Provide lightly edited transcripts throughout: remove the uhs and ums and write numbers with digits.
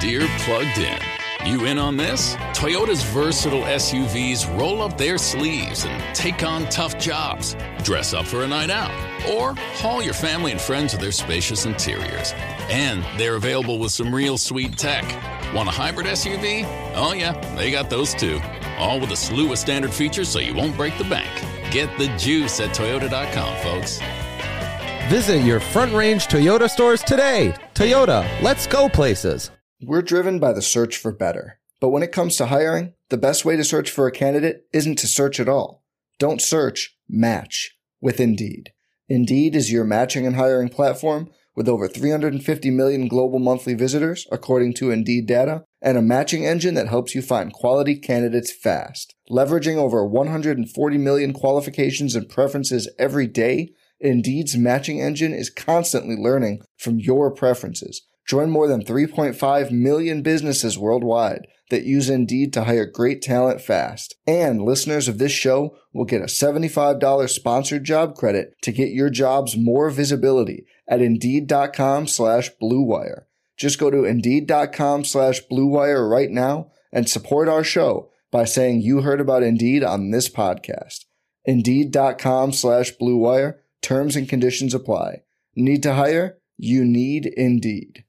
Deere plugged in. You in on this? Toyota's versatile SUVs roll up their sleeves and take on tough jobs. Dress up for a night out, or haul your family and friends with their spacious interiors. And they're available with some real sweet tech. Want a hybrid SUV? Oh yeah, they got those too. All with a slew of standard features so you won't break the bank. Get the juice at Toyota.com, folks. Visit your Front Range Toyota stores today. Toyota, let's go places. We're driven by the search for better. But when it comes to hiring, the best way to search for a candidate isn't to search at all. Don't search, match with Indeed. Indeed is your matching and hiring platform with over 350 million global monthly visitors, according to Indeed data, and a matching engine that helps you find quality candidates fast. Leveraging over 140 million qualifications and preferences every day, Indeed's matching engine is constantly learning from your preferences. Join more than 3.5 million businesses worldwide that use Indeed to hire great talent fast. And listeners of this show will get a $75 sponsored job credit to get your jobs more visibility at Indeed.com/Blue Wire. Just go to Indeed.com/Blue Wire right now and support our show by saying you heard about Indeed on this podcast. Indeed.com/Blue Wire. Terms and conditions apply. Need to hire? You need Indeed.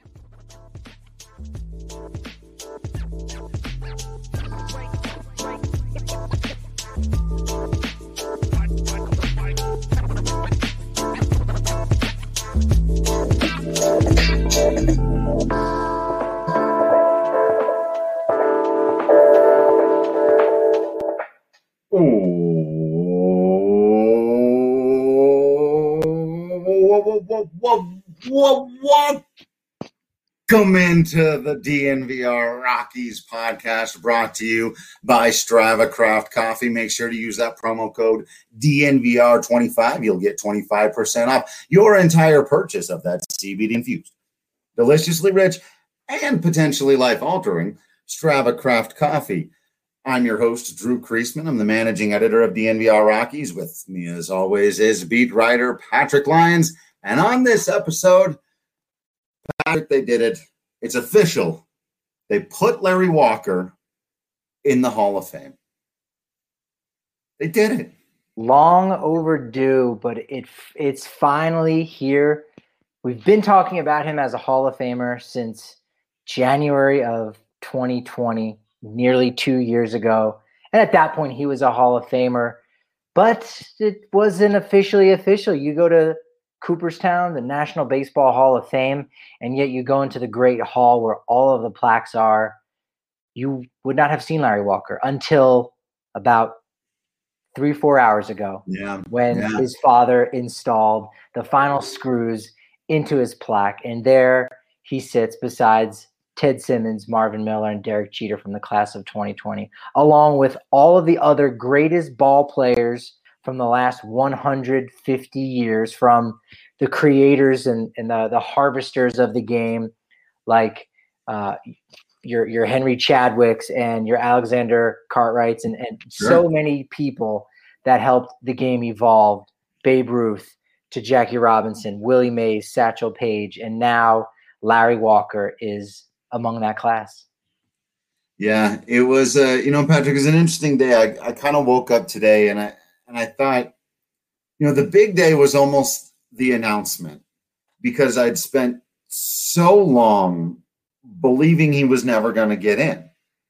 Welcome into the DNVR Rockies podcast, brought to you by Strava Craft Coffee. Make sure to use that promo code DNVR25. You'll get 25% off your entire purchase of that CBD infused, deliciously rich, and potentially life-altering Strava Craft Coffee. I'm your host, Drew Kreisman. I'm the managing editor of DNVR Rockies. With me, as always, is beat writer Patrick Lyons. And on this episode, Patrick, they did it. It's official. They put Larry Walker in the Hall of Fame. They did it. Long overdue, but it's finally here. We've been talking about him as a Hall of Famer since January of 2020, nearly 2 years ago. And at that point, he was a Hall of Famer. But it wasn't officially official. You go to Cooperstown, the National Baseball Hall of Fame, and yet you go into the Great Hall where all of the plaques are. You would not have seen Larry Walker until about 3-4 hours ago, when his father installed the final screws into his plaque. And there he sits besides Ted Simmons, Marvin Miller, and Derek Jeter from the class of 2020, along with all of the other greatest ball players from the last 150 years, from the creators and the harvesters of the game, like your Henry Chadwicks and your Alexander Cartwrights and Sure. So many people that helped the game evolve. Babe Ruth to Jackie Robinson, Willie Mays, Satchel Paige, and now Larry Walker is among that class. Yeah, it was, Patrick, it was an interesting day. I kind of woke up today and I thought, the big day was almost the announcement, because I'd spent so long believing he was never going to get in.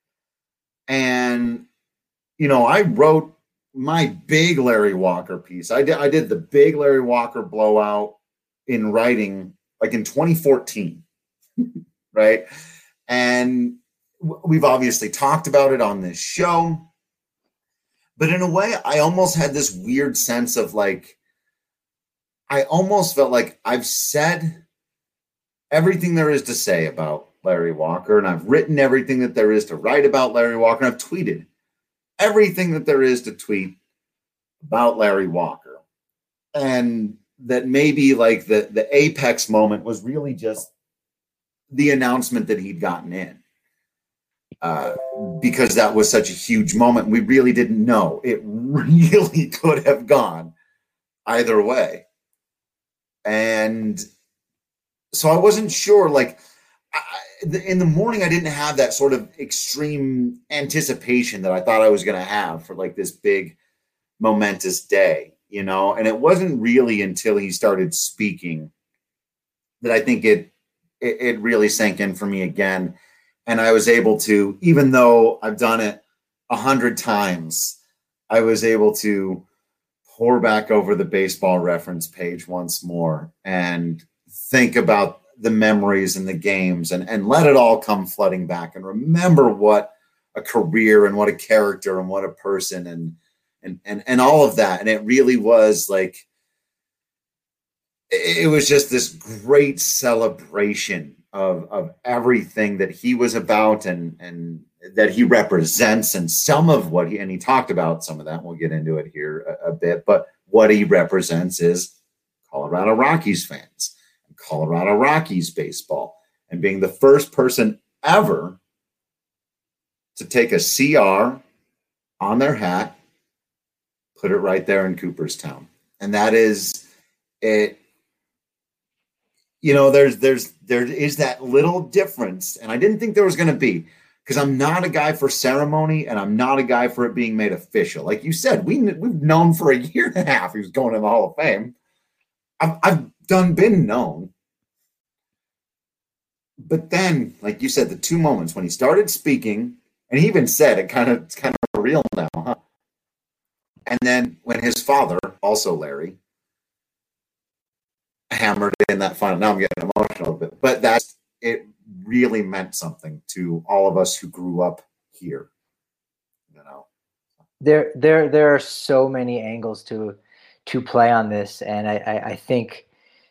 And, I wrote my big Larry Walker piece. I did the big Larry Walker blowout in writing, like in 2014, right? And we've obviously talked about it on this show. But in a way, I almost had this weird sense of I almost felt like I've said everything there is to say about Larry Walker, and I've written everything that there is to write about Larry Walker, and I've tweeted everything that there is to tweet about Larry Walker. And that maybe the apex moment was really just the announcement that he'd gotten in. Because that was such a huge moment. We really didn't know. It really could have gone either way. And so I wasn't sure, in the morning, I didn't have that sort of extreme anticipation that I thought I was going to have for like this big momentous day, you know? And it wasn't really until he started speaking that I think it really sank in for me again. And I was able to, even though I've done it 100 times, I was able to pour back over the Baseball Reference page once more and think about the memories and the games and let it all come flooding back and remember what a career and what a character and what a person and all of that. And it really was like, it was just this great celebration of everything that he was about and that he represents, and some of what he talked about some of that. We'll get into it here a bit, but what he represents is Colorado Rockies fans, and Colorado Rockies baseball, and being the first person ever to take a CR on their hat, put it right there in Cooperstown. And that is it. You know, there is that little difference, and I didn't think there was going to be, because I'm not a guy for ceremony, and I'm not a guy for it being made official. Like you said, we've known for a year and a half he was going in the Hall of Fame. I've been known, but then, like you said, the two moments when he started speaking, and he even said it's kind of real now, huh? And then when his father, also Larry, hammered in that final. Now I'm getting emotional a bit, but it really meant something to all of us who grew up here. You know, there are so many angles to play on this, and I think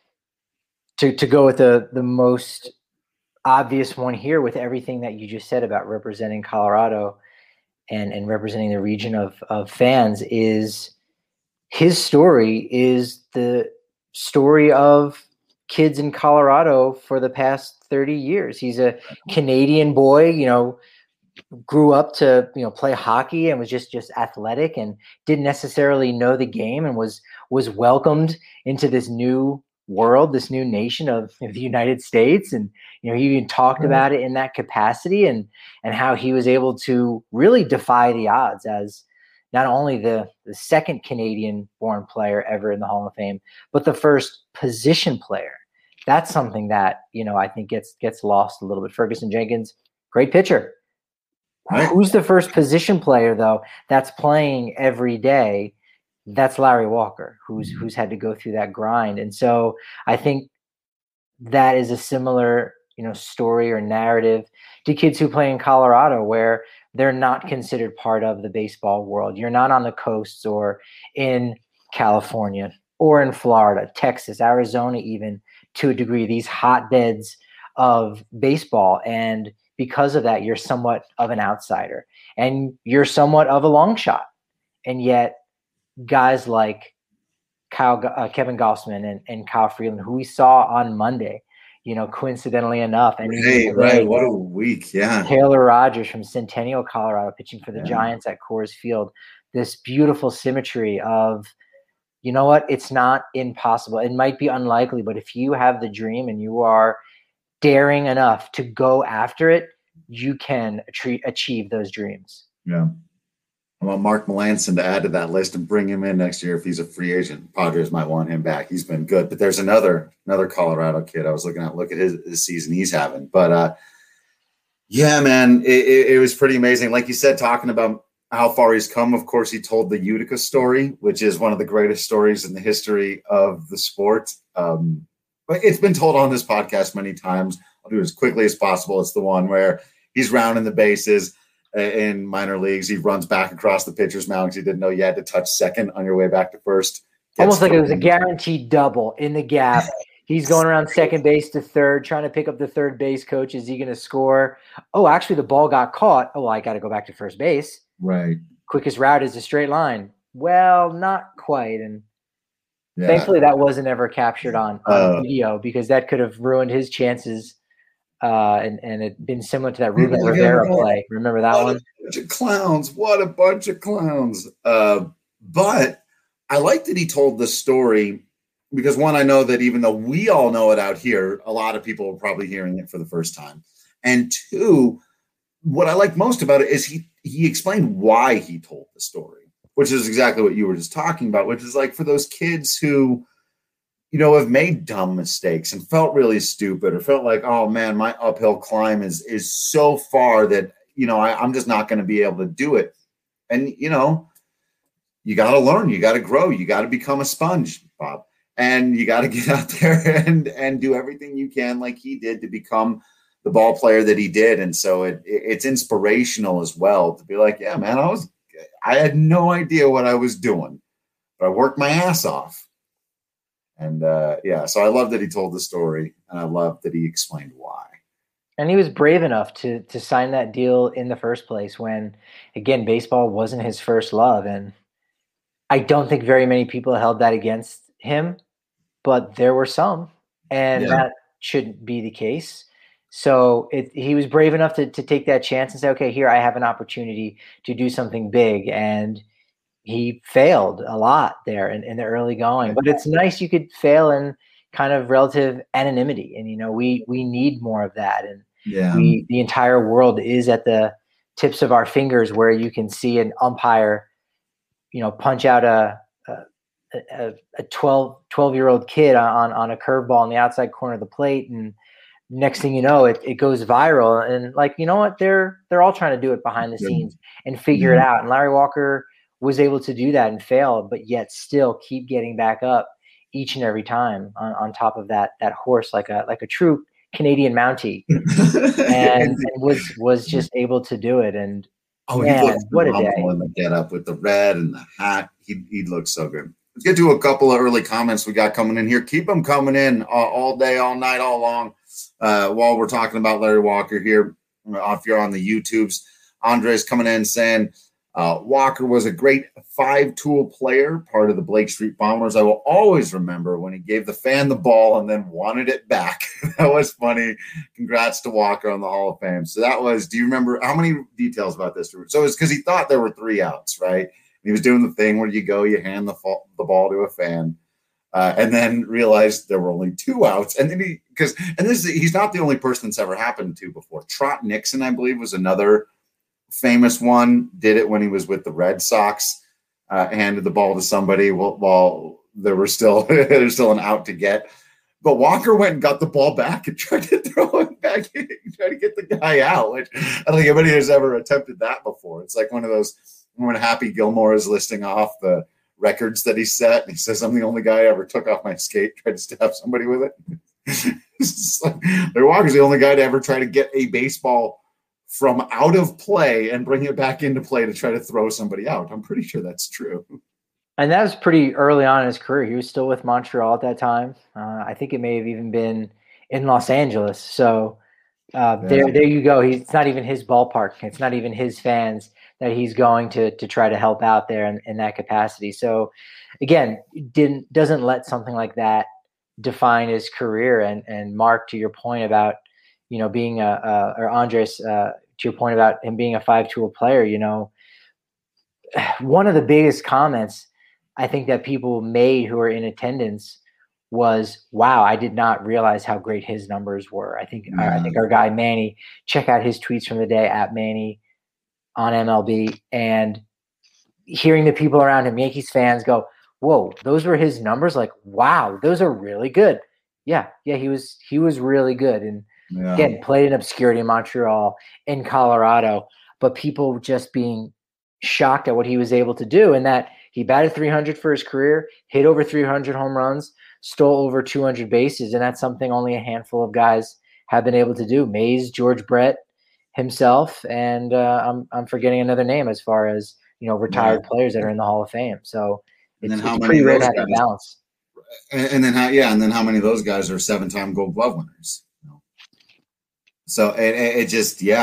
to go with the most obvious one here, with everything that you just said about representing Colorado and representing the region of fans, is his story is the story of kids in Colorado for the past 30 years. He's a Canadian boy, you know, grew up to, you know, play hockey and was just athletic and didn't necessarily know the game, and was welcomed into this new world, this new nation of the United States. And, you know, he even talked about it in that capacity, and how he was able to really defy the odds as not only the second Canadian-born player ever in the Hall of Fame, but the first position player. That's something that, you know, I think gets lost a little bit. Ferguson Jenkins, great pitcher. Right. Who's the first position player, though, that's playing every day? That's Larry Walker, who's had to go through that grind. And so I think that is a similar, you know, story or narrative to kids who play in Colorado, where they're not considered part of the baseball world. You're not on the coasts or in California or in Florida, Texas, Arizona, even to a degree, these hotbeds of baseball. And because of that, you're somewhat of an outsider, and you're somewhat of a long shot. And yet guys like Kevin Gausman and Kyle Freeland, who we saw on Monday, you know, coincidentally enough, and right, what a week, yeah. Taylor Rogers from Centennial, Colorado, pitching for the Giants at Coors Field. This beautiful symmetry of, you know what, it's not impossible. It might be unlikely, but if you have the dream and you are daring enough to go after it, you can achieve those dreams. Yeah. I want Mark Melanson to add to that list and bring him in next year if he's a free agent. Padres might want him back. He's been good. But there's another Colorado kid I was looking at. Look at his season he's having. But yeah, man, it was pretty amazing. Like you said, talking about how far he's come. Of course, he told the Utica story, which is one of the greatest stories in the history of the sport. But it's been told on this podcast many times. I'll do it as quickly as possible. It's the one where he's rounding the bases in minor leagues. He runs back across the pitcher's mound because he didn't know you had to touch second on your way back to first. Almost like it was a guaranteed double in the gap. He's going around second base to third, trying to pick up the third base coach. Is he going to score? Oh, actually, the ball got caught. Oh, well, I got to go back to first base. Right. Quickest route is a straight line. Well, not quite. And thankfully, that wasn't ever captured on video, because that could have ruined his chances. And it'd been similar to that Ruben Rivera play. Remember that one? Bunch of clowns. What a bunch of clowns. But I like that he told the story, because one, I know that even though we all know it out here, a lot of people are probably hearing it for the first time. And two, what I like most about it is he explained why he told the story, which is exactly what you were just talking about, which is like for those kids who, have made dumb mistakes and felt really stupid or felt like, oh man, my uphill climb is so far that, I'm just not going to be able to do it. And, you got to learn, you got to grow, you got to become a sponge, Bob, and you got to get out there and do everything you can like he did to become the ball player that he did. And so it's inspirational as well to be like, yeah, man, I had no idea what I was doing, but I worked my ass off. And so I love that he told the story, and I love that he explained why. And he was brave enough to sign that deal in the first place when, again, baseball wasn't his first love. And I don't think very many people held that against him, but there were some, and that shouldn't be the case. So he was brave enough to take that chance and say, okay, here I have an opportunity to do something big. And he failed a lot there in the early going. But it's nice you could fail in kind of relative anonymity. And, we need more of that. And the entire world is at the tips of our fingers where you can see an umpire, punch out a 12-year-old kid on a curveball on the outside corner of the plate, and next thing you know, it goes viral. And like, you know what, they're all trying to do it behind the scenes and figure it out. And Larry Walker was able to do that and fail, but yet still keep getting back up each and every time on top of that horse, like a true Canadian Mountie, and was just able to do it. And man, what a day! In the get up with the red and the hat, he looks so good. Let's get to a couple of early comments we got coming in here. Keep them coming in all day, all night, all long. While we're talking about Larry Walker here, if you're on the YouTubes, Andre's coming in saying Walker was a great 5-tool player, part of the Blake Street Bombers. I will always remember when he gave the fan the ball and then wanted it back. That was funny. Congrats to Walker on the Hall of Fame. So that was, do you remember how many details about this? So it's because he thought there were 3 outs, right? He was doing the thing where you hand the ball to a fan. And then realized there were only 2 outs. And then he's not the only person that's ever happened to before. Trot Nixon, I believe, was another famous one. Did it when he was with the Red Sox, handed the ball to somebody while there's still an out to get. But Walker went and got the ball back and tried to throw it back in, tried to get the guy out, which I don't think anybody has ever attempted that before. It's like one of those when Happy Gilmore is listing off the records that he set, and he says, I'm the only guy I ever took off my skate, tried to stab somebody with it. Larry Walker's the only guy to ever try to get a baseball from out of play and bring it back into play to try to throw somebody out. I'm pretty sure that's true. And that was pretty early on in his career. He was still with Montreal at that time. I think it may have even been in Los Angeles. So there you go. It's not even his ballpark. It's not even his fans that he's going to try to help out there in that capacity. So again, doesn't let something like that define his career. And Mark, to your point about, being or Andres, to your point about him being a 5-tool player, one of the biggest comments I think that people made who were in attendance was, wow, I did not realize how great his numbers were. I think our guy Manny, check out his tweets from the day at Manny on MLB, and hearing the people around him, Yankees fans, go, whoa, those were his numbers? Like, wow, those are really good. Yeah, he was really good. And again, played in obscurity in Montreal, in Colorado, but people just being shocked at what he was able to do, and that he batted 300 for his career, hit over 300 home runs, stole over 200 bases, and that's something only a handful of guys have been able to do. Mays, George Brett himself, and I'm forgetting another name as far as retired players that are in the Hall of Fame. So it's pretty rare to have that balance. And then how many of those guys are 7-time Gold Glove winners? So it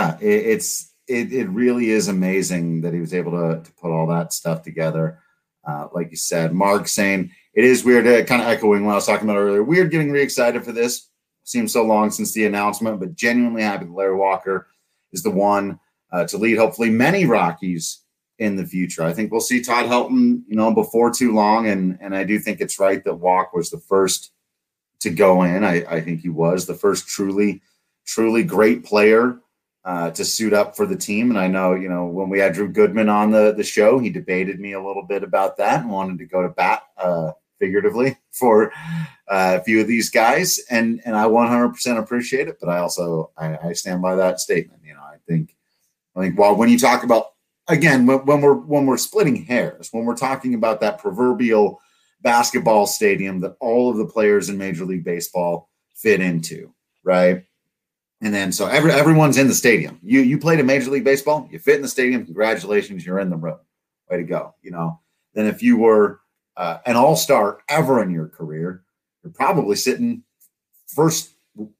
really is amazing that he was able to put all that stuff together. Like you said, Mark saying it is weird, kind of echoing what I was talking about earlier. Weird getting re-excited for this. Seems so long since the announcement, but genuinely happy that Larry Walker is the one to lead, hopefully, many Rockies in the future. I think we'll see Todd Helton, before too long, and I do think it's right that Walk was the first to go in. I think he was the first truly truly great player to suit up for the team. And I know, when we had Drew Goodman on the show, he debated me a little bit about that and wanted to go to bat figuratively for a few of these guys. And I 100% appreciate it. But I also, I stand by that statement. I think while when you talk about, again, when we're splitting hairs, when we're talking about that proverbial basketball stadium that all of the players in Major League Baseball fit into, right? And then so everyone's in the stadium. You played in Major League Baseball, you fit in the stadium. Congratulations, you're in the room. Way to go. Then if you were an all-star ever in your career, you're probably sitting first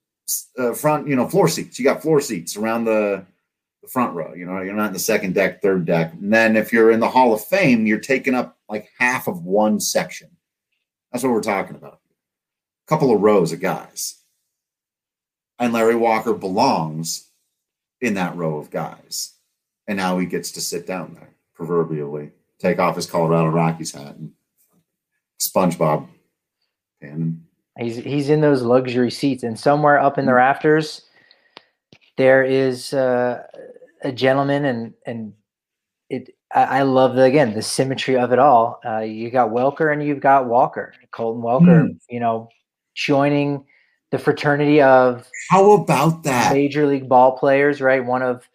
front, floor seats. You got floor seats around the front row. You're not in the second deck, third deck. And then if you're in the Hall of Fame, you're taking up like half of one section. That's what we're talking about. A couple of rows of guys. And Larry Walker belongs in that row of guys. And now he gets to sit down there, proverbially, take off his Colorado Rockies hat and SpongeBob pin. He's in those luxury seats. And somewhere up in the rafters, there is a gentleman, and I love the symmetry of it all. You got Welker and you've got Walker, Colton Welker, joining the fraternity of how about that Major League ball players, right? One of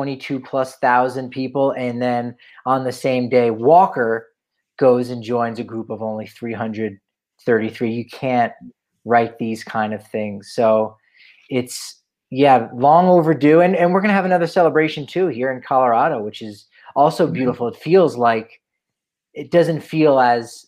22,000+ people. And then on the same day, Walker goes and joins a group of only 333. You can't write these kind of things. So it's, long overdue. And we're going to have another celebration too here in Colorado, which is also beautiful. It feels like it doesn't feel as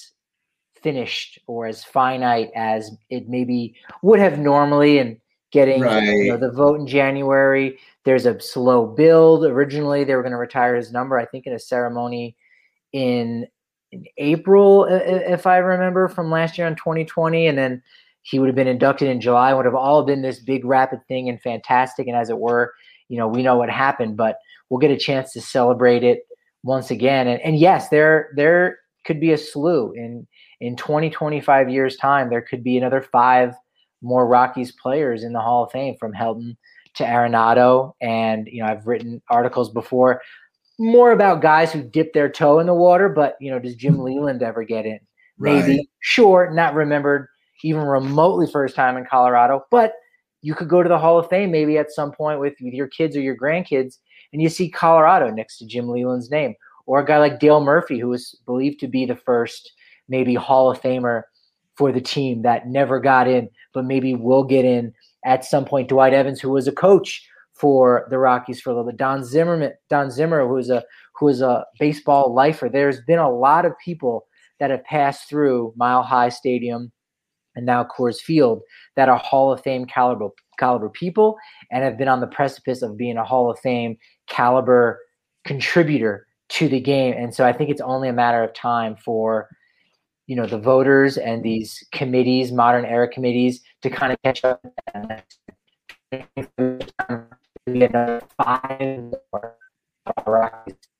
finished or as finite as it maybe would have normally. And getting the vote in January, there's a slow build. Originally, they were going to retire his number, I think, in a ceremony in April, if I remember, from last year in 2020. And then he would have been inducted in July. It would have all been this big rapid thing and fantastic. And as it were, we know what happened, but we'll get a chance to celebrate it once again. And yes, there could be a slew in 20, 25 years time. There could be another 5 more Rockies players in the Hall of Fame, from Helton to Arenado. And, I've written articles before more about guys who dip their toe in the water, but, does Jim Leland ever get in? Maybe, sure, not remembered even remotely for his time in Colorado, but you could go to the Hall of Fame maybe at some point with your kids or your grandkids, and you see Colorado next to Jim Leland's name, or a guy like Dale Murphy, who was believed to be the first maybe Hall of Famer for the team that never got in, but maybe will get in at some point. Dwight Evans, who was a coach for the Rockies for a little bit. Don Zimmer, who is a baseball lifer. There's been a lot of people that have passed through Mile High Stadium and now Coors Field that are Hall of Fame caliber people and have been on the precipice of being a Hall of Fame caliber contributor to the game. And so I think it's only a matter of time for, the voters and these committees, modern era committees, to kind of catch up. Another 5 more.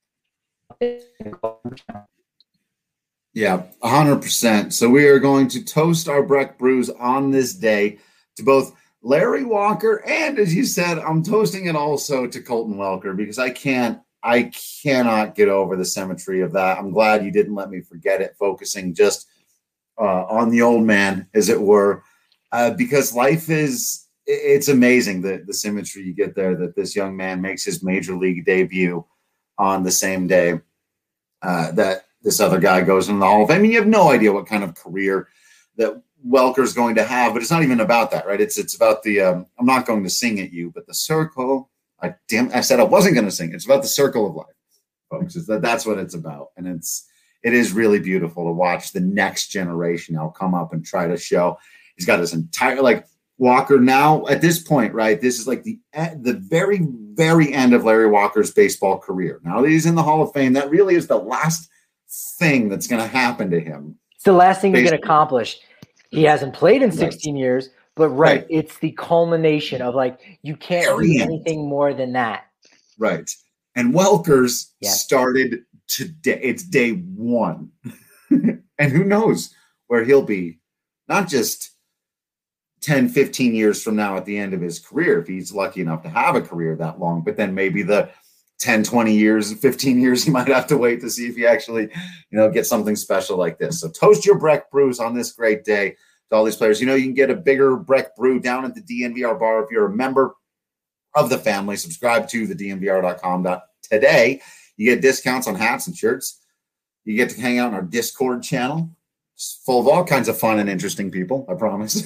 Yeah, 100%. So we are going to toast our Breck Brews on this day to both Larry Walker and, as you said, I'm toasting it also to Colton Welker, because I cannot get over the symmetry of that. I'm glad you didn't let me forget it, focusing just on the old man, as it were, because life it's amazing the symmetry you get there, that this young man makes his major league debut on the same day that this other guy goes in the Hall of Fame. I mean, you have no idea what kind of career that Welker's going to have, but it's not even about that, right? It's about the I'm not going to sing at you, but the circle. I said I wasn't going to sing. It's about the circle of life, folks. That's what it's about, and it is really beautiful to watch the next generation now come up and try to show. He's got his entire Walker now at this point, right? This is like the very, very end of Larry Walker's baseball career. Now that he's in the Hall of Fame, that really is the last thing that's going to happen to him. It's the last thing he can accomplish. He hasn't played in 16 years, but it's the culmination of you can't do anything more than that. Right. And Welker's started today. It's day one. And who knows where he'll be, not just 10, 15 years from now at the end of his career, if he's lucky enough to have a career that long. But then maybe the 10, 20 years, 15 years, he might have to wait to see if he actually, gets something special like this. So toast your Breck brews on this great day to all these players. You can get a bigger Breck brew down at the DNVR bar if you're a member of the family. Subscribe to the DNVR.com today. You get discounts on hats and shirts. You get to hang out in our Discord channel. It's full of all kinds of fun and interesting people, I promise.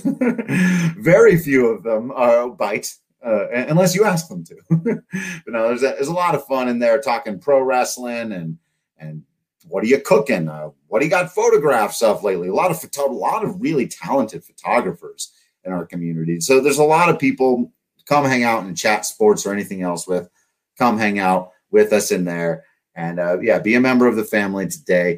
Very few of them bite, unless you ask them to. But no, there's a lot of fun in there talking pro wrestling and what are you cooking? What do you got photographs of lately? A lot of really talented photographers in our community. So there's a lot of people. Come hang out and chat sports or anything else with. Come hang out with us in there. And be a member of the family today.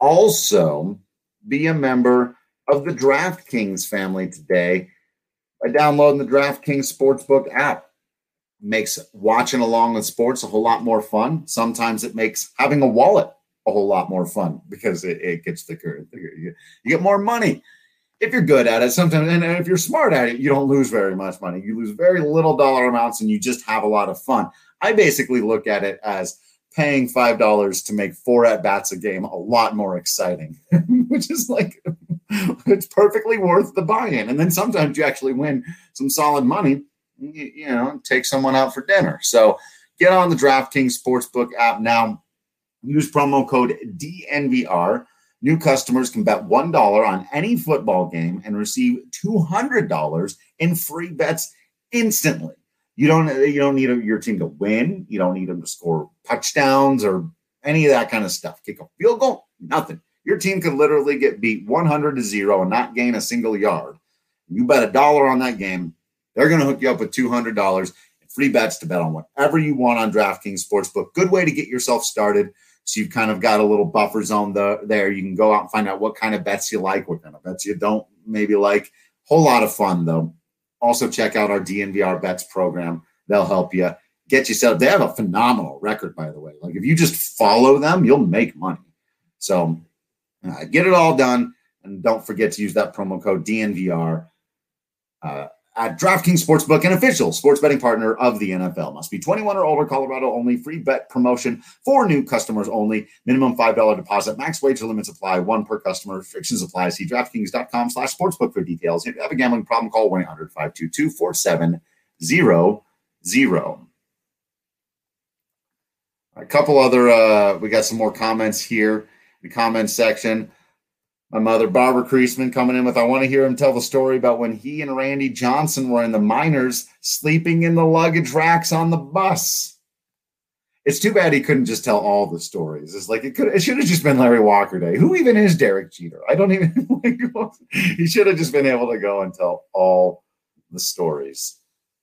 Also, be a member of the DraftKings family today by downloading the DraftKings Sportsbook app. Makes watching along with sports a whole lot more fun. Sometimes it makes having a wallet a whole lot more fun because it gets thicker and thicker. You get more money if you're good at it. Sometimes, and if you're smart at it, you don't lose very much money. You lose very little dollar amounts and you just have a lot of fun. I basically look at it as paying $5 to make 4 at-bats a game a lot more exciting, which is like, it's perfectly worth the buy-in. And then sometimes you actually win some solid money, take someone out for dinner. So get on the DraftKings Sportsbook app now. Use promo code DNVR. New customers can bet $1 on any football game and receive $200 in free bets instantly. You don't need your team to win. You don't need them to score touchdowns or any of that kind of stuff. Kick a field goal, nothing. Your team could literally get beat 100-0 and not gain a single yard. You bet $1 on that game, they're going to hook you up with $200 in free bets to bet on whatever you want on DraftKings Sportsbook. Good way to get yourself started. So you've kind of got a little buffer zone there. You can go out and find out what kind of bets you like, what kind of bets you don't maybe like. Whole lot of fun, though. Also, check out our DNVR Bets program. They'll help you get you set up. They have a phenomenal record, by the way. Like, if you just follow them, you'll make money. So get it all done. And don't forget to use that promo code DNVR at DraftKings Sportsbook, an official sports betting partner of the NFL. Must be 21 or older, Colorado only. Free bet promotion for new customers only. Minimum $5 deposit. Max wage limits apply. 1 per customer. Restrictions apply. See DraftKings.com/sportsbook for details. If you have a gambling problem, call 1-800-522-4700. A couple other, we got some more comments here in the comments section. My mother, Barbara Kreisman, coming in with, I want to hear him tell the story about when he and Randy Johnson were in the minors sleeping in the luggage racks on the bus. It's too bad he couldn't just tell all the stories. It's like, it should have just been Larry Walker Day. Who even is Derek Jeter? I don't even, he should have just been able to go and tell all the stories.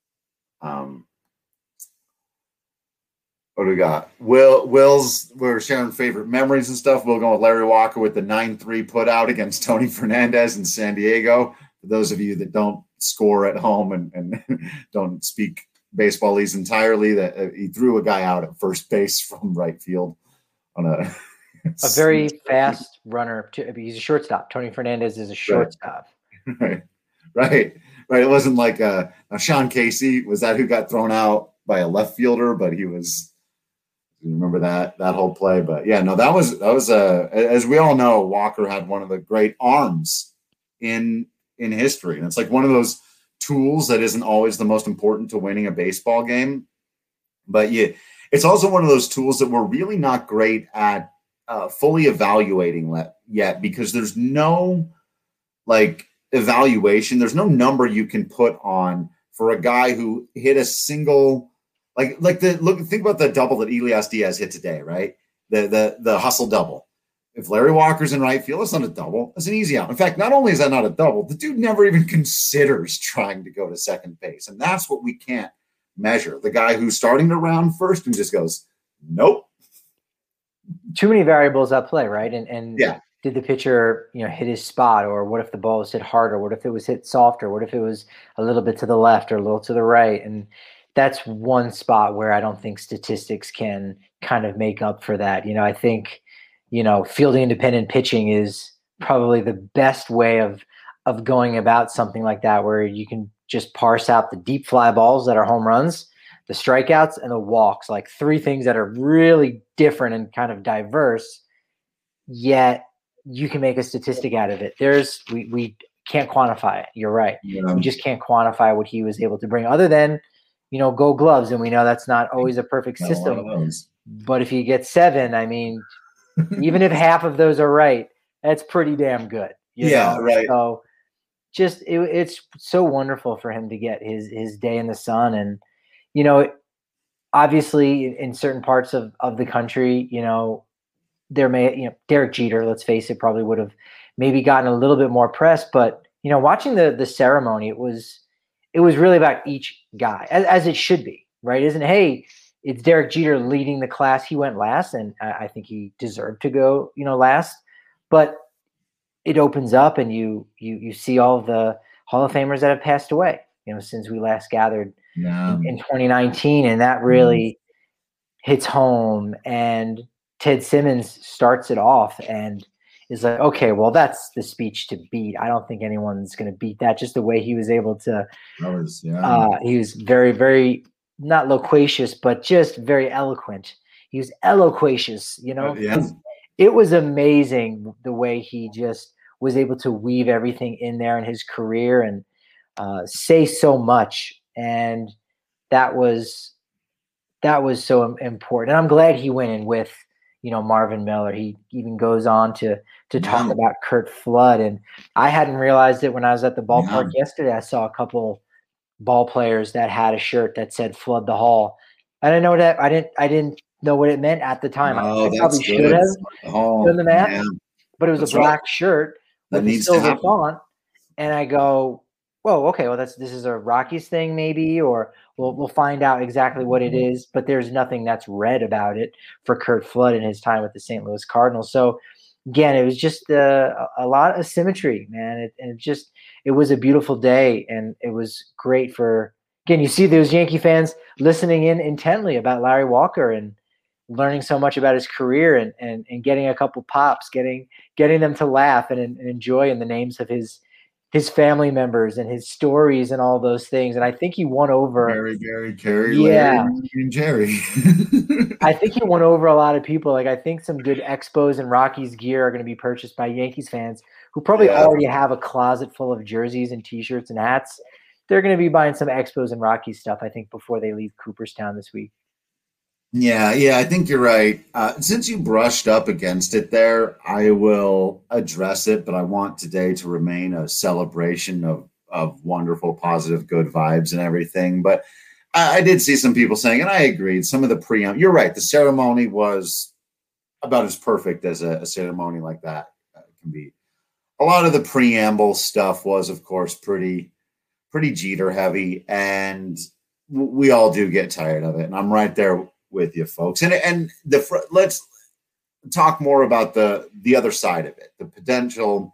What do we got? Will's, we're sharing favorite memories and stuff. We'll go with Larry Walker with the 9-3 put out against Tony Fernandez in San Diego. For those of you that don't score at home and don't speak baseball leagues entirely, that he threw a guy out at first base from right field on a very fast runner. He's a shortstop. Tony Fernandez is a shortstop. Right. It wasn't like Sean Casey. Was that who got thrown out by a left fielder? But he was. You remember that whole play? But yeah, no, that was as we all know, Walker had one of the great arms in history, and it's like one of those tools that isn't always the most important to winning a baseball game, but yeah, it's also one of those tools that we're really not great at fully evaluating yet, because there's no evaluation, there's no number you can put on for a guy who hit a single. Think about the double that Elias Diaz hit today, right? The hustle double. If Larry Walker's in right field, it's not a double. It's an easy out. In fact, not only is that not a double, the dude never even considers trying to go to second base. And that's what we can't measure. The guy who's starting to round first and just goes, nope. Too many variables at play, right? And yeah. Did the pitcher, hit his spot, or what if the ball was hit harder? What if it was hit softer? What if it was a little bit to the left or a little to the right? And that's one spot where I don't think statistics can kind of make up for that. I think, fielding independent pitching is probably the best way of of going about something like that, where you can just parse out the deep fly balls that are home runs, the strikeouts, and the walks, like three things that are really different and kind of diverse, yet you can make a statistic out of it. We can't quantify it. You're right. Yeah. We just can't quantify what he was able to bring, other than, Gold Gloves. And we know that's not always a perfect Got a lot system. of those. But if you get 7, I mean, even if half of those are right, that's pretty damn good. You know? Right. So just it's so wonderful for him to get his day in the sun. And, obviously in certain parts of the country, there may, Derek Jeter, let's face it, probably would have maybe gotten a little bit more press. But, watching the ceremony, it was really about each guy, as it should be, right? Isn't it? Hey, it's Derek Jeter leading the class. He went last, and I think he deserved to go, last. But it opens up, and you see all of the Hall of Famers that have passed away, since we last gathered in 2019, and that really hits home. And Ted Simmons starts it off and is like, okay, well, that's the speech to beat. I don't think anyone's going to beat that. Just the way he was able to. He was very, very not loquacious, but just very eloquent. He was eloquacious, It was amazing the way he just was able to weave everything in there in his career and say so much. And that was so important. And I'm glad he went in with, Marvin Miller. He even goes on to talk about Curt Flood. And I hadn't realized it when I was at the ballpark yesterday. I saw a couple ball players that had a shirt that said "Flood the Hall." I didn't know that. I didn't know what it meant at the time. I probably should have done the math, but it was a black shirt with a silver font. And I go, whoa, okay, well, this is a Rockies thing maybe, or we'll find out exactly what it is. But there's nothing that's red about it for Curt Flood in his time with the St. Louis Cardinals. So again, it was just a lot of symmetry, man. It was a beautiful day, and it was great for, again, you see those Yankee fans listening in intently about Larry Walker and learning so much about his career and getting a couple pops, getting them to laugh and enjoy in the names of his family members and his stories and all those things. And I think he won over Gary, Carey, Larry, and Jerry. I think he won over a lot of people. Like, I think some good Expos and Rockies gear are going to be purchased by Yankees fans who probably already have a closet full of jerseys and T-shirts and hats. They're going to be buying some Expos and Rockies stuff, I think, before they leave Cooperstown this week. Yeah, I think you're right. Since you brushed up against it there, I will address it, but I want today to remain a celebration of wonderful, positive, good vibes and everything. But I did see some people saying, and I agreed, some of the preamble, you're right, the ceremony was about as perfect as a ceremony like that can be. A lot of the preamble stuff was, of course, pretty Jeter heavy, and we all do get tired of it. And I'm right there with you, folks. And let's talk more about the other side of it, the potential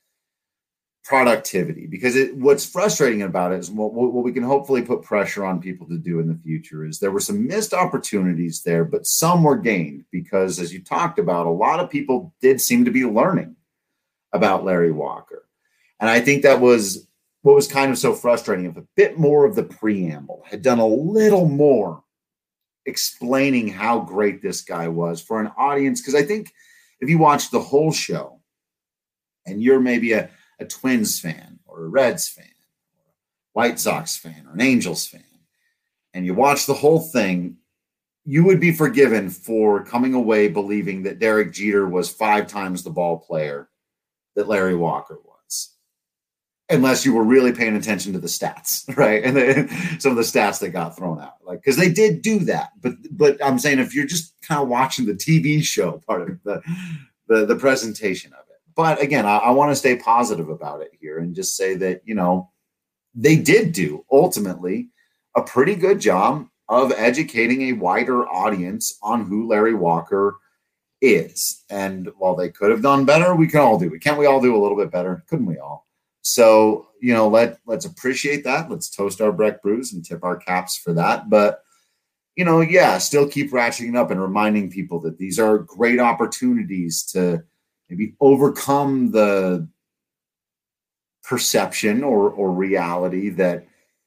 productivity, because what's frustrating about it is what we can hopefully put pressure on people to do in the future is there were some missed opportunities there, but some were gained because, as you talked about, a lot of people did seem to be learning about Larry Walker. And I think that was what was kind of so frustrating. If a bit more of the preamble had done a little more explaining how great this guy was for an audience, because I think if you watch the whole show and you're maybe a Twins fan or a Reds fan or a White Sox fan or an Angels fan, and you watch the whole thing, you would be forgiven for coming away believing that Derek Jeter was 5 times the ball player that Larry Walker was, unless you were really paying attention to the stats, right? And some of the stats that got thrown out, like, because they did do that. But I'm saying if you're just kind of watching the TV show part of the presentation of it. But again, I want to stay positive about it here and just say that, they did do ultimately a pretty good job of educating a wider audience on who Larry Walker is. And while they could have done better, we can all do it. Can't we all do a little bit better? Couldn't we all? So, let's appreciate that. Let's toast our Breck brews and tip our caps for that. But, still keep ratcheting up and reminding people that these are great opportunities to maybe overcome the perception or reality that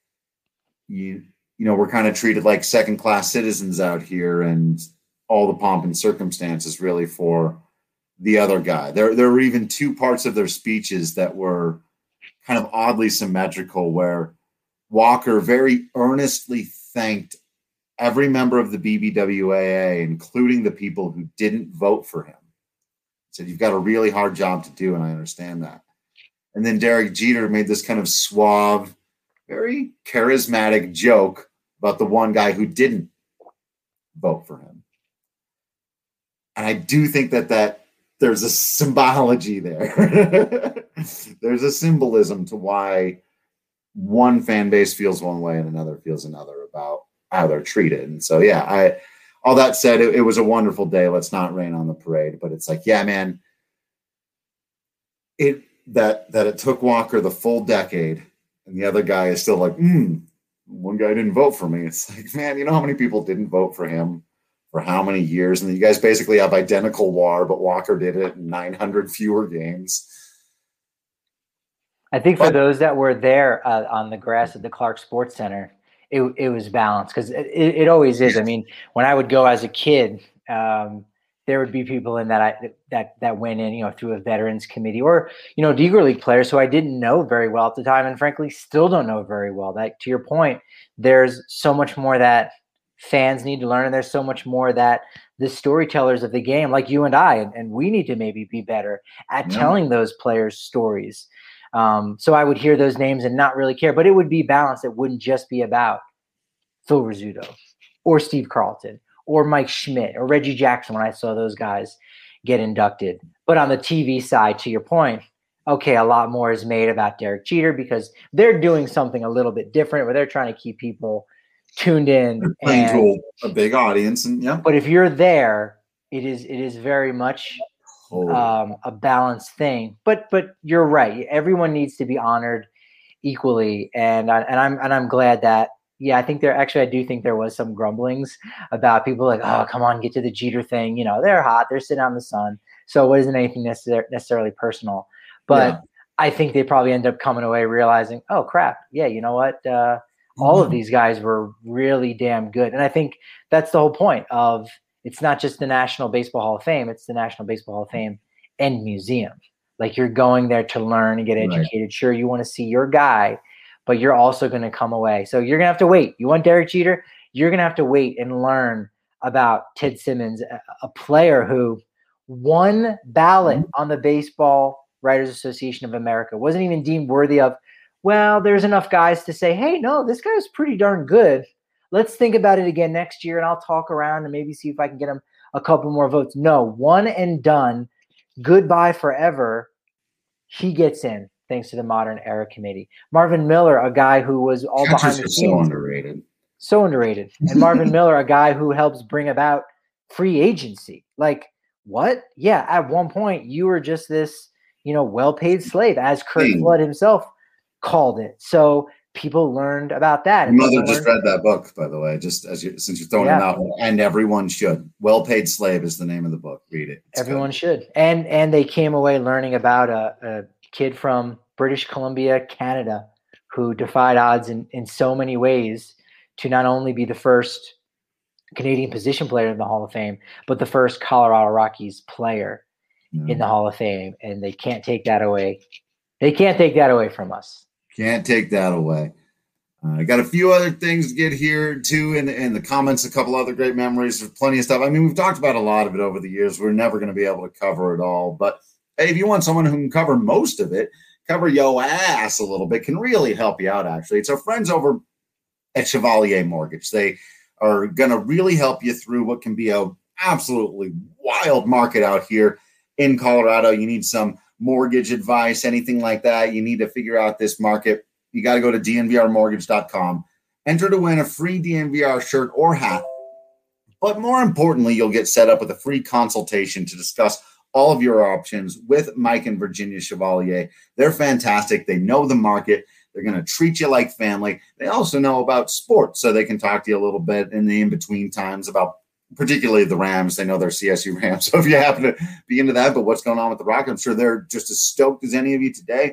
we're kind of treated like second-class citizens out here, and all the pomp and circumstance is really for the other guy. There were even two parts of their speeches that were kind of oddly symmetrical, where Walker very earnestly thanked every member of the BBWAA, including the people who didn't vote for him. He said, "You've got a really hard job to do, and I understand that." And then Derek Jeter made this kind of suave, very charismatic joke about the one guy who didn't vote for him. And I do think that there's a symbology there. There's a symbolism to why one fan base feels one way and another feels another about how they're treated. And so, yeah, all that said, it was a wonderful day. Let's not rain on the parade. But it's like, yeah, man, that it took Walker the full decade, and the other guy is still like, one guy didn't vote for me. It's like, man, you know how many people didn't vote for him for how many years? And you guys basically have identical WAR, but Walker did it in 900 fewer games. I think for those that were there on the grass at the Clark Sports Center, it was balanced, because it always is. I mean, when I would go as a kid, there would be people in that went in, through a veterans committee, or, Deagle League players who I didn't know very well at the time, and frankly still don't know very well. That, to your point, there's so much more that fans need to learn, and there's so much more that the storytellers of the game, like you and I, and we need to maybe be better at telling those players' stories. So I would hear those names and not really care, but it would be balanced. It wouldn't just be about Phil Rizzuto or Steve Carlton or Mike Schmidt or Reggie Jackson when I saw those guys get inducted. But on the TV side, to your point, okay, a lot more is made about Derek Jeter, because they're doing something a little bit different, where they're trying to keep people tuned in. Playing to a big audience. But if you're there, it is very much a balanced thing. But you're right. Everyone needs to be honored equally. And I'm glad that, I think I do think there was some grumblings about people like, oh, come on, get to the Jeter thing. They're hot. They're sitting out in the sun. So it isn't anything necessarily personal. But I think they probably end up coming away realizing, oh, crap. Yeah, you know what? All of these guys were really damn good. And I think that's the whole point of, it's not just the National Baseball Hall of Fame. It's the National Baseball Hall of Fame and museum. Like, you're going there to learn and get educated. Right. Sure, you want to see your guy, but you're also going to come away. So you're going to have to wait. You want Derek Jeter? You're going to have to wait and learn about Ted Simmons, a player who won ballot on the Baseball Writers Association of America, wasn't even deemed worthy of, well, there's enough guys to say, hey, no, this guy was pretty darn good. Let's think about it again next year, and I'll talk around and maybe see if I can get him a couple more votes. No, one and done. Goodbye forever. He gets in, thanks to the Modern Era Committee. Marvin Miller, a guy who was all behind the scenes. So underrated. And Marvin Miller, a guy who helps bring about free agency. Like, what? Yeah, at one point, you were just this, well-paid slave, as Curt Flood himself called it. So people learned about that. My mother just read that book, by the way, just since you're throwing it out, and everyone should. Well-Paid Slave is the name of the book. Read it. Everyone should. And they came away learning about a kid from British Columbia, Canada, who defied odds in so many ways to not only be the first Canadian position player in the Hall of Fame, but the first Colorado Rockies player in the Hall of Fame. And they can't take that away. They can't take that away from us. Can't take that away. I got a few other things to get here too in the comments, a couple other great memories. There's plenty of stuff. I mean, we've talked about a lot of it over the years. We're never going to be able to cover it all. But hey, if you want someone who can cover most of it, cover yo ass a little bit, can really help you out, actually. It's our friends over at Chevalier Mortgage. They are going to really help you through what can be a absolutely wild market out here in Colorado. You need some mortgage advice, anything like that. You need to figure out this market. You got to go to dnvrmortgage.com. Enter to win a free DNVR shirt or hat. But more importantly, you'll get set up with a free consultation to discuss all of your options with Mike and Virginia Chevalier. They're fantastic. They know the market. They're going to treat you like family. They also know about sports, so they can talk to you a little bit in the in-between times about particularly the Rams. They know they're CSU Rams. So if you happen to be into that, but what's going on with the Rockets, I'm sure they're just as stoked as any of you today.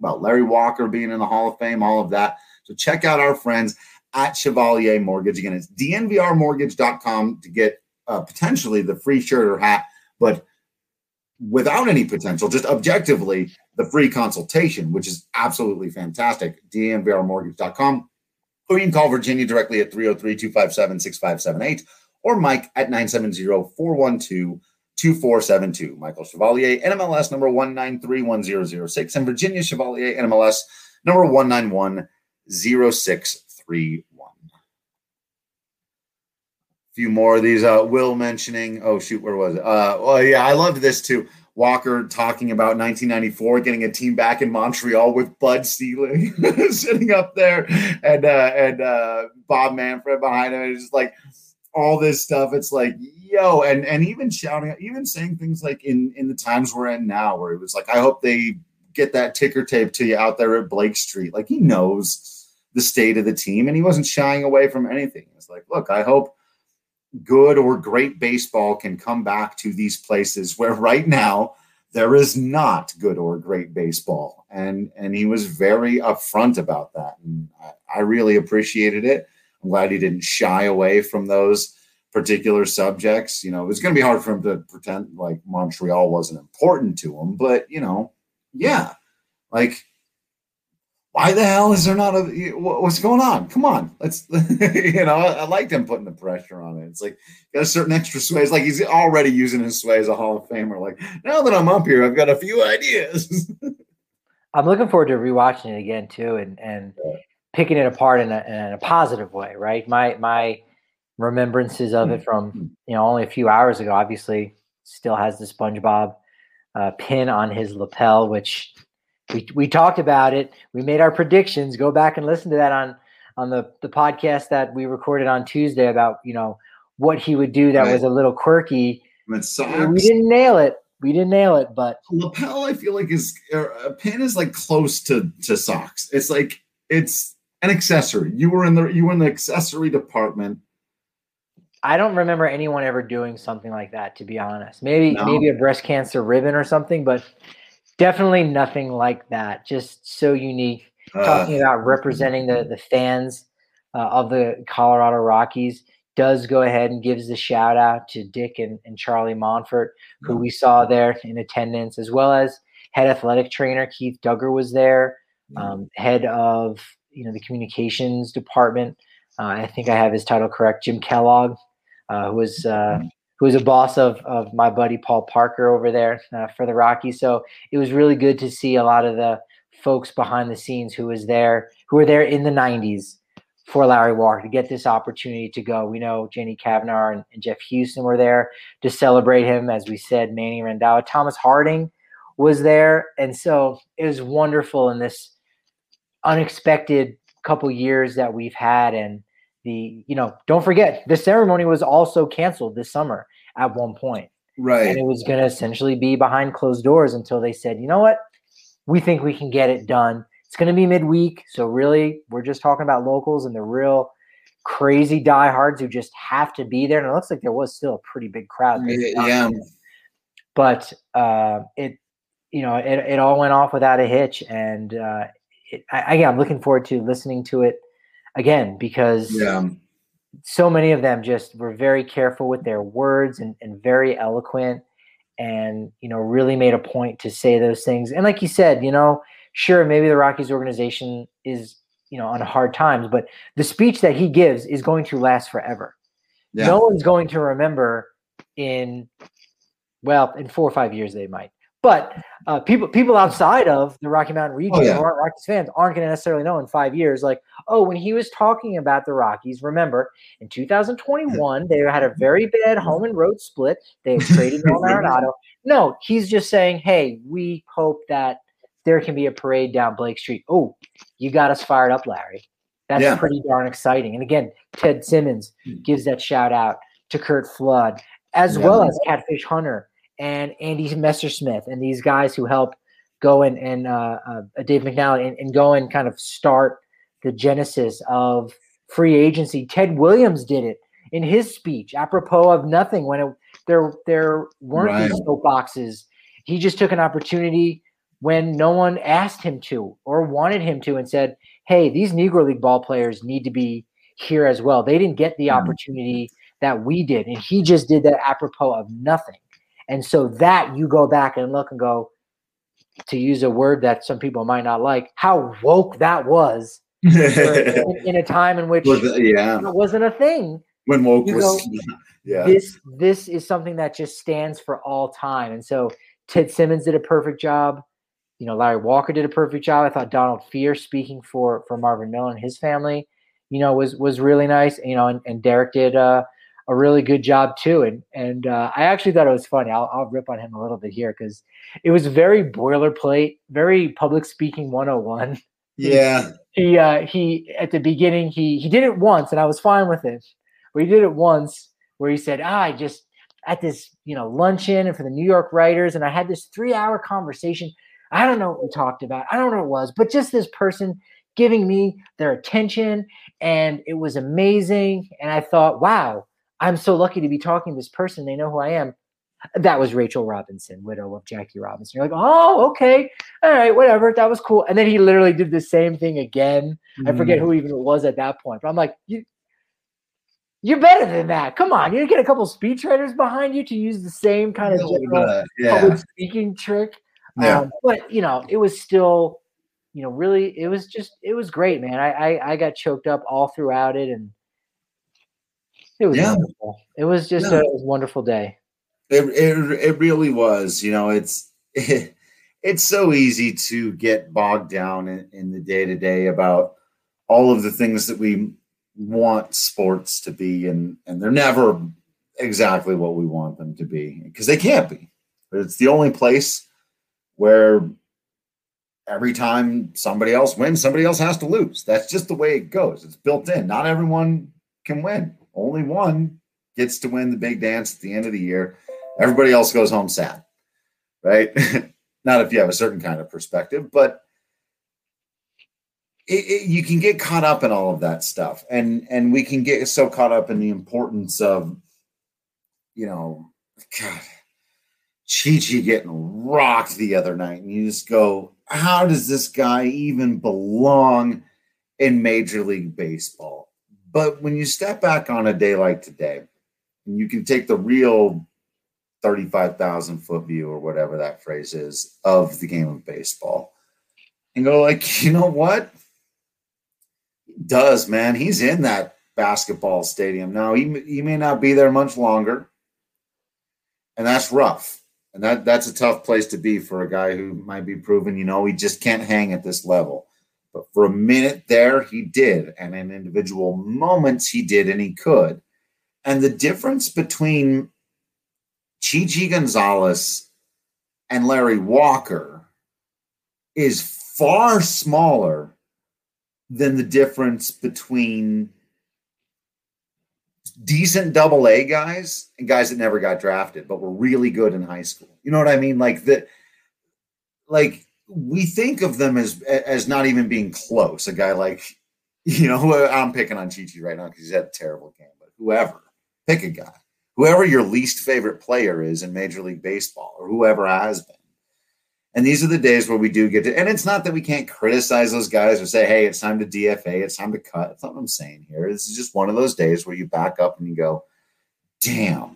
about Larry Walker being in the Hall of Fame, all of that. So check out our friends at Chevalier Mortgage. Again, it's dnvrmortgage.com to get potentially the free shirt or hat, but without any potential, just objectively, the free consultation, which is absolutely fantastic. dnvrmortgage.com. Or you can call Virginia directly at 303-257-6578 or Mike at 970-412-2472. Michael Chevalier, NMLS number 1931006, and Virginia Chevalier, NMLS number 1910631. Few more of these. Will mentioning, oh shoot, where was it? Well, yeah, I loved this too. Walker talking about 1994, getting a team back in Montreal with Bud Selig sitting up there and Bob Manfred behind him. It's just like all this stuff. It's like, yo, and even shouting, even saying things like in the times we're in now, where it was like, I hope they get that ticker tape to you out there at Blake Street. Like, he knows the state of the team, and he wasn't shying away from anything. It's like, look, I hope good or great baseball can come back to these places where right now there is not good or great baseball. And he was very upfront about that. And I really appreciated it. I'm glad he didn't shy away from those particular subjects. You know, it was going to be hard for him to pretend like Montreal wasn't important to him, but yeah, like, why the hell is there not what's going on? Come on. Let's, I liked him putting the pressure on it. It's like, got a certain extra sway. It's like he's already using his sway as a Hall of Famer. Like, now that I'm up here, I've got a few ideas. I'm looking forward to rewatching it again too, and picking it apart in a positive way, right? My remembrances of it from, only a few hours ago, obviously still has the SpongeBob pin on his lapel, which we talked about it. We made our predictions. Go back and listen to that on the podcast that we recorded on Tuesday about, what he would do that was a little quirky. We didn't nail it. But lapel, I feel like a pin is like close to socks. It's like, it's an accessory. You were in the accessory department. I don't remember anyone ever doing something like that, to be honest. Maybe a breast cancer ribbon or something, but definitely nothing like that. Just so unique. Talking about representing the fans of the Colorado Rockies, does go ahead and gives the shout out to Dick and Charlie Monfort, who we saw there in attendance, as well as head athletic trainer Keith Duggar was there, head of the communications department. I think I have his title correct, Jim Kellogg, who was a boss of my buddy Paul Parker over there for the Rockies. So it was really good to see a lot of the folks behind the scenes who were there in the 90s for Larry Walker to get this opportunity to go. We know Jenny Kavanaugh and Jeff Houston were there to celebrate him. As we said, Manny Randhawa, Thomas Harding was there. And so it was wonderful in this unexpected couple years that we've had. And don't forget, the ceremony was also canceled this summer at one point. Right. And it was going to essentially be behind closed doors until they said, you know what, we think we can get it done. It's going to be midweek. So really, we're just talking about locals and the real crazy diehards who just have to be there. And it looks like there was still a pretty big crowd. Yeah. But it all went off without a hitch. And I'm looking forward to listening to it again, because so many of them just were very careful with their words and very eloquent, and really made a point to say those things. And like you said, sure, maybe the Rockies organization is on hard times, but the speech that he gives is going to last forever. No one's going to remember in 4 or 5 years they might. But people outside of the Rocky Mountain region who aren't Rockies fans aren't going to necessarily know in 5 years, like, when he was talking about the Rockies, remember, in 2021, they had a very bad home and road split. They had traded Nolan Arenado. No, he's just saying, hey, we hope that there can be a parade down Blake Street. Oh, you got us fired up, Larry. That's pretty darn exciting. And again, Ted Simmons gives that shout out to Kurt Flood, as well as Catfish Hunter and Andy Messersmith, and these guys who help go and Dave McNally and go and kind of start the genesis of free agency. Ted Williams did it in his speech, apropos of nothing, when there weren't these soapboxes. He just took an opportunity when no one asked him to or wanted him to and said, hey, these Negro League ball players need to be here as well. They didn't get the opportunity that we did. And he just did that apropos of nothing. And so that you go back and look and go, to use a word that some people might not like, how woke that was in a time in which it wasn't a thing. When woke was, This is something that just stands for all time. And so Ted Simmons did a perfect job. You know, Larry Walker did a perfect job. I thought Donald Fear, speaking for Marvin Miller and his family, you know, was really nice. You know, and Derek did a really good job too. And I actually thought it was funny. I'll rip on him a little bit here because it was very boilerplate, very public speaking 101. Yeah. He at the beginning he did it once and I was fine with it. But he did it once where he said, I just at this, you know, luncheon and for the New York writers, and I had this 3-hour conversation. I don't know what we talked about. I don't know what it was, but just this person giving me their attention, and it was amazing. And I thought, wow, I'm so lucky to be talking to this person. They know who I am. That was Rachel Robinson, widow of Jackie Robinson. You're like, oh, okay. All right, whatever. That was cool. And then he literally did the same thing again. I forget who even it was at that point. But I'm like, you're better than that. Come on. You didn't get a couple speechwriters behind you to use the same kind of general public speaking trick. Yeah. But, you know, it was still, you know, really, it was great, man. I got choked up all throughout it. And it was wonderful. It was just a wonderful day. It really was. You know, it's so easy to get bogged down in the day-to-day about all of the things that we want sports to be, and they're never exactly what we want them to be because they can't be. It's the only place where every time somebody else wins, somebody else has to lose. That's just the way it goes. It's built in. Not everyone can win. Only one gets to win the big dance at the end of the year. Everybody else goes home sad, right? Not if you have a certain kind of perspective, but you can get caught up in all of that stuff. And we can get so caught up in the importance of, you know, God, Chi-Chi getting rocked the other night. And you just go, how does this guy even belong in Major League Baseball? But when you step back on a day like today, and you can take the real 35,000 foot view or whatever that phrase is of the game of baseball and go like, you know what? He does, man. He's in that basketball stadium. Now he may not be there much longer. And that's rough. And that's a tough place to be for a guy who might be proven, you know, he just can't hang at this level. But for a minute there, he did. And in individual moments, he did and he could. And the difference between Chi-Chi Gonzalez and Larry Walker is far smaller than the difference between decent AA guys and guys that never got drafted but were really good in high school. You know what I mean? Like we think of them as not even being close. A guy like, you know, I'm picking on Chi-Chi right now because he's had a terrible game, but whoever, pick a guy. Whoever your least favorite player is in Major League Baseball or whoever has been. And these are the days where we do get to, and it's not that we can't criticize those guys or say, hey, it's time to DFA, it's time to cut. That's not what I'm saying here. This is just one of those days where you back up and you go, damn,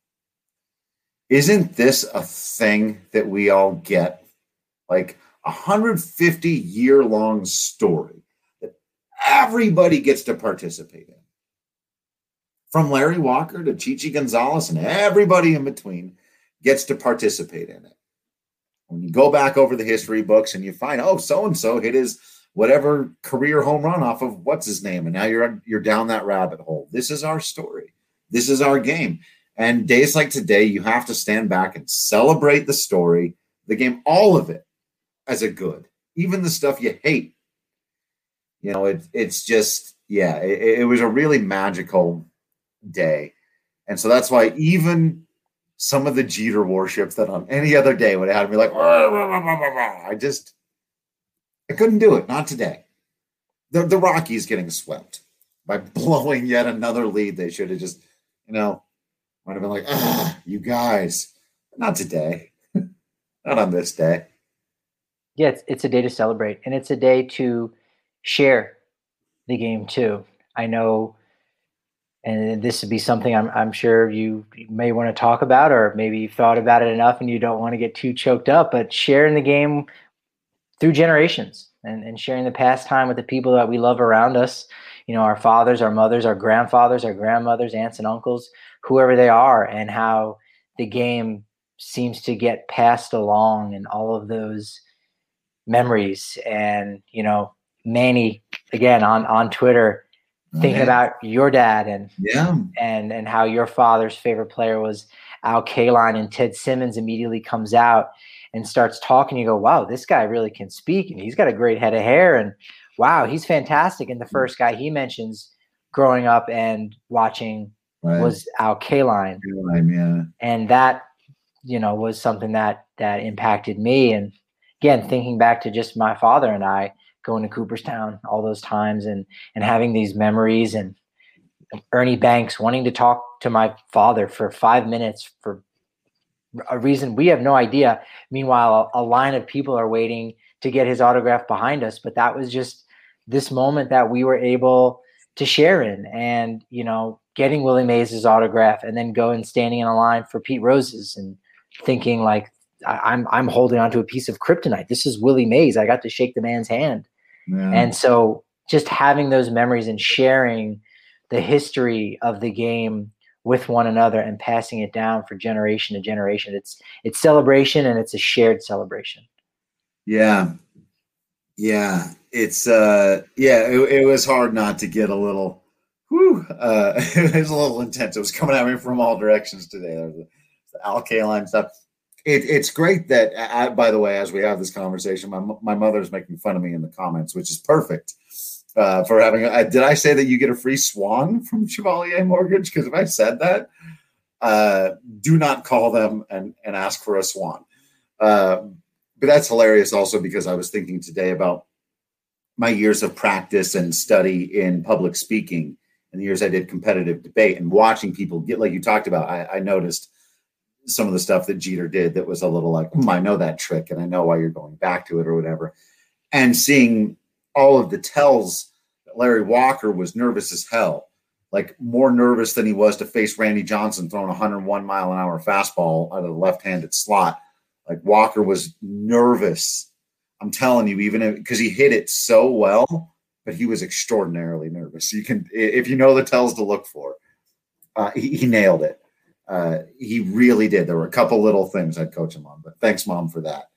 isn't this a thing that we all get? Like 150-year-long story that everybody gets to participate in. From Larry Walker to Chi-Chi Gonzalez and everybody in between gets to participate in it. When you go back over the history books and you find, oh, so-and-so hit his whatever career home run off of what's his name, and now you're down that rabbit hole. This is our story. This is our game. And days like today, you have to stand back and celebrate the story, the game, all of it as a good, even the stuff you hate. You know, it's just, yeah, it was a really magical day. And so that's why even some of the Jeter warships that on any other day would have had me like, I couldn't do it. Not today. The Rockies getting swept by blowing yet another lead. They should have just, you know, might have been like, you guys, not today. Not on this day. yeah, it's a day to celebrate, and it's a day to share the game too. I know, and this would be something I'm sure you may want to talk about, or maybe you've thought about it enough and you don't want to get too choked up, but sharing the game through generations and sharing the pastime with the people that we love around us, our fathers, our mothers, our grandfathers, our grandmothers, aunts and uncles, whoever they are, and how the game seems to get passed along and all of those memories. And, Manny, again, on Twitter, thinking about your dad and how your father's favorite player was Al Kaline, and Ted Simmons immediately comes out and starts talking. You go, wow, this guy really can speak, and he's got a great head of hair, and wow, he's fantastic. And the first guy he mentions growing up and watching was Al Kaline. Yeah. And that, was something that impacted me. And again, thinking back to just my father and I going to Cooperstown all those times and having these memories, and Ernie Banks wanting to talk to my father for 5 minutes for a reason we have no idea. Meanwhile, a line of people are waiting to get his autograph behind us. But that was just this moment that we were able to share in, and, getting Willie Mays' autograph, and then going standing in a line for Pete Rose's and thinking like, I'm holding onto a piece of kryptonite. This is Willie Mays. I got to shake the man's hand. Yeah. And so just having those memories and sharing the history of the game with one another and passing it down for generation to generation. It's celebration, and it's a shared celebration. Yeah. Yeah. It's it was hard not to get a little it was a little intense. It was coming at me from all directions today. The Al Kaline stuff. It's great that, by the way, as we have this conversation, my mother's making fun of me in the comments, which is perfect for having. Did I say that you get a free swan from Chevalier Mortgage? Because if I said that, do not call them and ask for a swan. But that's hilarious also because I was thinking today about my years of practice and study in public speaking and the years I did competitive debate, and watching people get, like you talked about, I noticed some of the stuff that Jeter did that was a little like, I know that trick and I know why you're going back to it or whatever. And seeing all of the tells that Larry Walker was nervous as hell, like more nervous than he was to face Randy Johnson throwing 101 mile an hour fastball out of the left-handed slot. Like Walker was nervous. I'm telling you, even because he hit it so well, but he was extraordinarily nervous. You can, if you know the tells to look for, he nailed it. He really did. There were a couple little things I'd coach him on, but thanks, Mom, for that.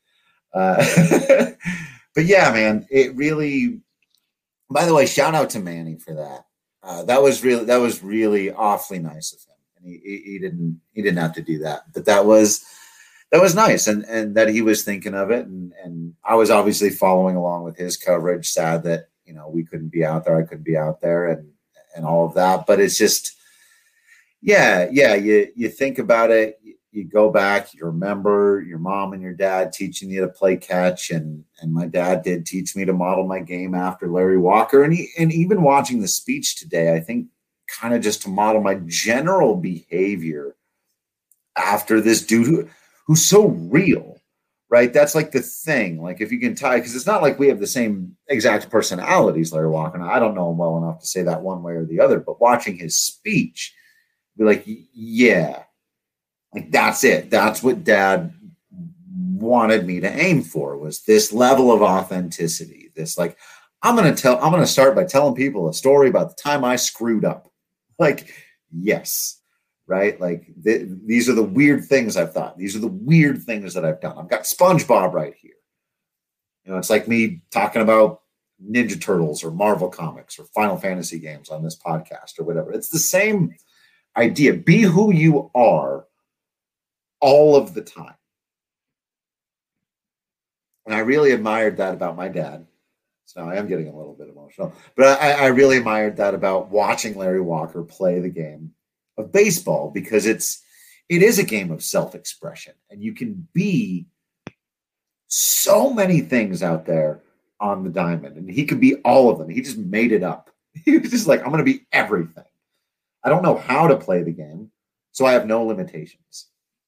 But yeah, man, it really, by the way, shout out to Manny for that. That was really awfully nice of him. And he didn't have to do that, but that was nice. And that he was thinking of it. And I was obviously following along with his coverage, sad that, we couldn't be out there. I couldn't be out there and all of that, but it's just, you think about it, you go back, you remember your mom and your dad teaching you to play catch, and my dad did teach me to model my game after Larry Walker, and even watching the speech today, I think kind of just to model my general behavior after this dude who's so real, right? That's like the thing. Like if you can tie, because it's not like we have the same exact personalities, Larry Walker, and I don't know him well enough to say that one way or the other, but watching his speech, be like, yeah, like that's it. That's what Dad wanted me to aim for, was this level of authenticity. This, like, I'm going to start by telling people a story about the time I screwed up. Like, yes, right? Like these are the weird things I've thought. These are the weird things that I've done. I've got SpongeBob right here. It's like me talking about Ninja Turtles or Marvel Comics or Final Fantasy games on this podcast or whatever. It's the same idea. Be who you are all of the time. And I really admired that about my dad. So I am getting a little bit emotional, but I really admired that about watching Larry Walker play the game of baseball, because it is a game of self-expression, and you can be so many things out there on the diamond, and he could be all of them. He just made it up. He was just like, I'm going to be everything. I don't know how to play the game, so I have no limitations.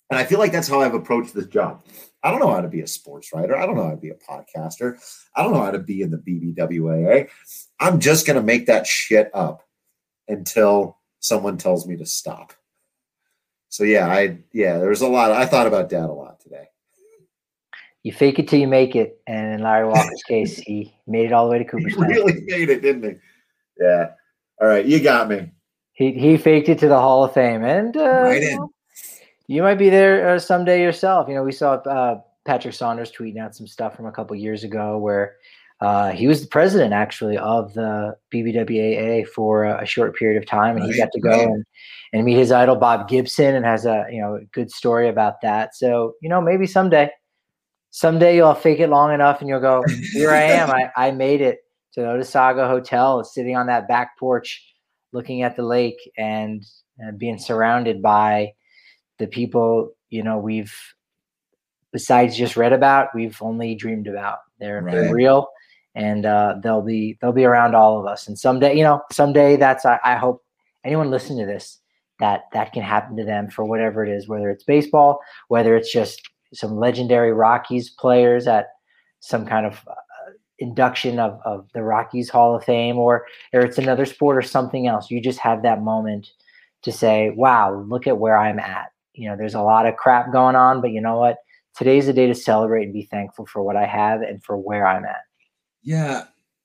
And I feel like that's how I've approached this job. I don't know how to be a sports writer. I don't know how to be a podcaster. I don't know how to be in the BBWAA. I'm just going to make that shit up until someone tells me to stop. So there's a lot. I thought about Dad a lot today. You fake it till you make it. And in Larry Walker's case, he made it all the way to Cooperstown. He really made it, didn't he? Yeah. All right. You got me. He faked it to the Hall of Fame. And right in. You might be there someday yourself. We saw Patrick Saunders tweeting out some stuff from a couple years ago where he was the president, actually, of the BBWAA for a short period of time. And he got to go and meet his idol, Bob Gibson, and has a good story about that. So, maybe someday you'll fake it long enough and you'll go, here I am. I made it to the Otesaga Hotel, sitting on that back porch, looking at the lake and being surrounded by the people, we've, besides just read about, we've only dreamed about. They're real, and they'll be around all of us. And someday that's, I hope anyone listening to this, that can happen to them for whatever it is, whether it's baseball, whether it's just some legendary Rockies players at some kind of induction of the Rockies Hall of Fame, or it's another sport or something else. You just have that moment to say, wow, look at where I'm at. There's a lot of crap going on, but you know what? Today's a day to celebrate and be thankful for what I have and for where I'm at. Yeah.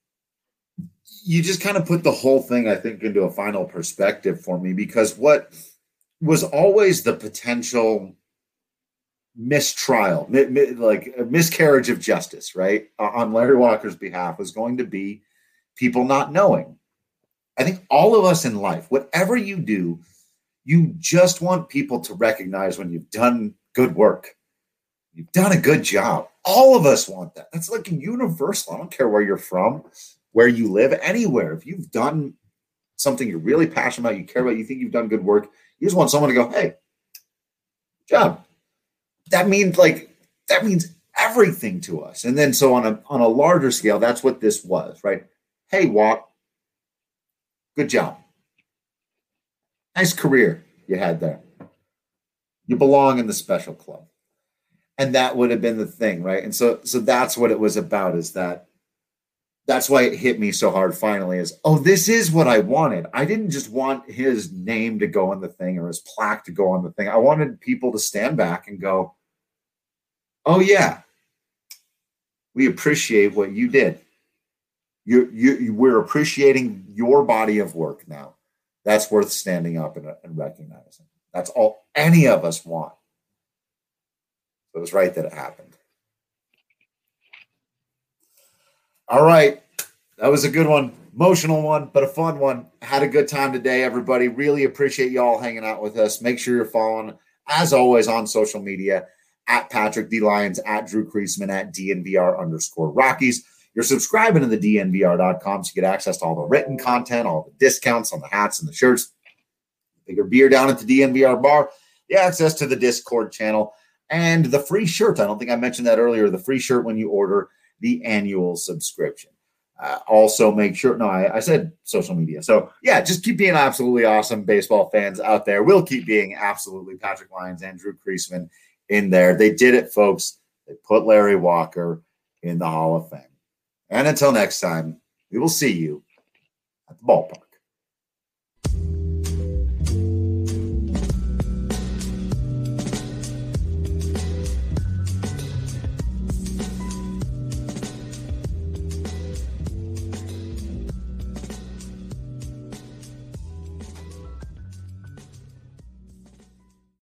You just kind of put the whole thing, I think, into a final perspective for me, because what was always the potential mistrial, like a miscarriage of justice, right, on Larry Walker's behalf, was going to be people not knowing. I think all of us in life, whatever you do, you just want people to recognize when you've done good work. You've done a good job. All of us want that. That's like universal. I don't care where you're from, where you live, anywhere. If you've done something you're really passionate about, you care about, you think you've done good work, you just want someone to go, hey, good job. That means everything to us. And then so on a larger scale, that's what this was, right? Hey, Walk, good job. Nice career you had there. You belong in the special club. And that would have been the thing, right? And so that's what it was about, is that's why it hit me so hard finally, is, oh, this is what I wanted. I didn't just want his name to go on the thing or his plaque to go on the thing. I wanted people to stand back and go, oh, yeah, we appreciate what you did. We're appreciating your body of work now. That's worth standing up and recognizing. That's all any of us want. It was right that it happened. All right. That was a good one. Emotional one, but a fun one. Had a good time today, everybody. Really appreciate you all hanging out with us. Make sure you're following, as always, on social media, at Patrick D. Lyons, at Drew Creasman, at DNVR_Rockies. You're subscribing to the DNVR.com so you get access to all the written content, all the discounts on the hats and the shirts. Bigger beer down at the DNVR bar. The access to the Discord channel. And the free shirt. I don't think I mentioned that earlier. The free shirt when you order the annual subscription. Also make sure, I said social media. So yeah, just keep being absolutely awesome baseball fans out there. We'll keep being absolutely Patrick Lyons and Drew Creasman in there. They did it, folks. They put Larry Walker in the Hall of Fame. And until next time, we will see you at the ballpark.